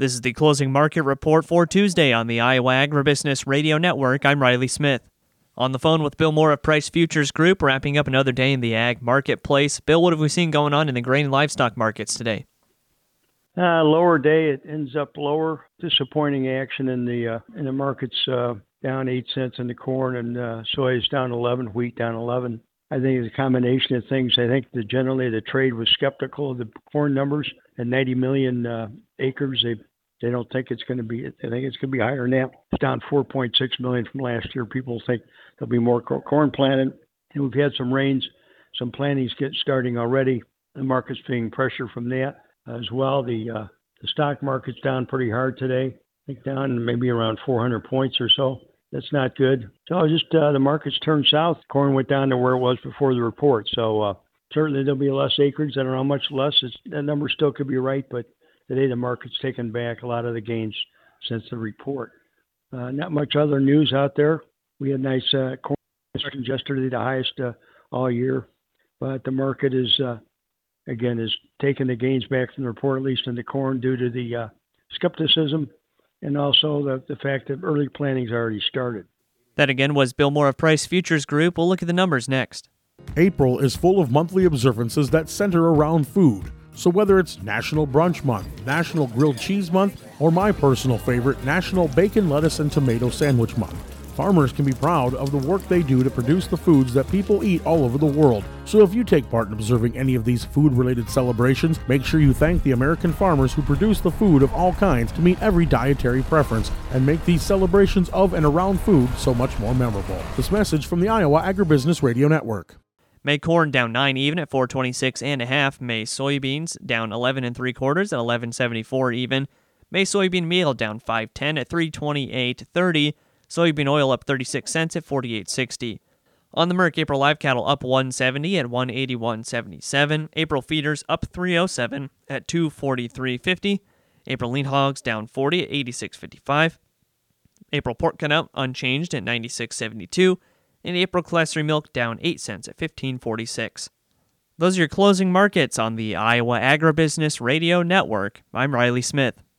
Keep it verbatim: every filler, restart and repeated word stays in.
This is the closing market report for Tuesday on the Iowa Agribusiness Radio Network. I'm Riley Smith. On the phone with Bill Moore of Price Futures Group, wrapping up another day in the ag marketplace. Bill, what have we seen going on in the grain and livestock markets today? Uh, lower day, it ends up lower. Disappointing action in the uh, in the markets, uh, down eight cents in the corn, and uh, soy is down eleven, wheat down eleven. I think it's a combination of things. I think that generally the trade was skeptical of the corn numbers at ninety million uh, acres. They they don't think it's going to be. I think it's going to be higher than that. It's down four point six million from last year. People think there'll be more corn planted, and we've had some rains, some plantings get starting already. The market's feeling pressure from that as well. The uh, the stock market's down pretty hard today. I think down maybe around four hundred points or so. That's not good. So just uh, the market's turned south. Corn went down to where it was before the report. So uh, certainly there'll be less acreage. I don't know how much less. It's, that number still could be right, but today the market's taken back a lot of the gains since the report. Uh, not much other news out there. We had nice uh, corn yesterday, the highest uh, all year. But the market is, uh, again, is taking the gains back from the report, at least in the corn, due to the uh, skepticism and also the, the fact that early planning's already started. That again was Bill Moore of Price Futures Group. We'll look at the numbers next. April is full of monthly observances that center around food. So whether it's National Brunch Month, National Grilled Cheese Month, or my personal favorite, National Bacon, Lettuce, and Tomato Sandwich Month, farmers can be proud of the work they do to produce the foods that people eat all over the world. So if you take part in observing any of these food-related celebrations, make sure you thank the American farmers who produce the food of all kinds to meet every dietary preference and make these celebrations of and around food so much more memorable. This message from the Iowa Agribusiness Radio Network. May corn down nine even at four twenty-six and a half. May soybeans down eleven and three quarters at eleven seventy-four even. May soybean meal down five ten at three twenty-eight thirty. Soybean oil up thirty-six cents at forty-eight sixty. On the Merc, April live cattle up one seventy at one eighty-one seventy-seven. April feeders up three oh seven at two forty-three fifty. April lean hogs down forty at eighty-six fifty-five. April pork cutout unchanged at ninety-six seventy-two. And April class-three milk down eight cents at fifteen forty-six. Those are your closing markets on the Iowa Agribusiness Radio Network. I'm Riley Smith.